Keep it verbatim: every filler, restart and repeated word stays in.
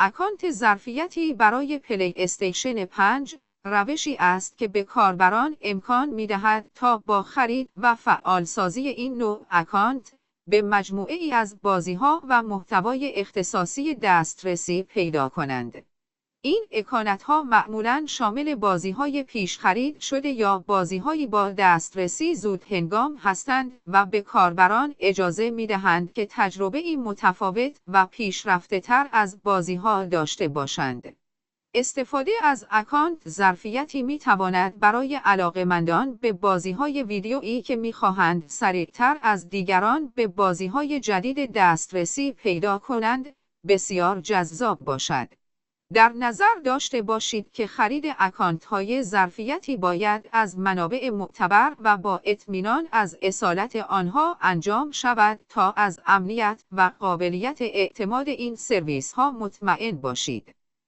اکانت ظرفیتی برای پلی استیشن پنج روشی است که به کاربران امکان می‌دهد تا با خرید و فعالسازی این نوع اکانت به مجموعه‌ای از بازی‌ها و محتوای اختصاصی دسترسی پیدا کنند. این اکانت‌ها معمولاً شامل بازی‌های پیش خرید شده یا بازی‌هایی با دسترسی زود هنگام هستند و به کاربران اجازه می‌دهند که تجربه‌ای متفاوت و پیشرفته‌تر از بازی‌ها داشته باشند. استفاده از اکانت ظرفیتی می‌تواند برای علاقه‌مندان به بازی‌های ویدیویی که می‌خواهند سریع‌تر از دیگران به بازی‌های جدید دسترسی پیدا کنند، بسیار جذاب باشد. در نظر داشته باشید که خرید اکانت‌های ظرفیتی باید از منابع معتبر و با اطمینان از اصالت آنها انجام شود تا از امنیت و قابلیت اعتماد این سرویس‌ها مطمئن باشید.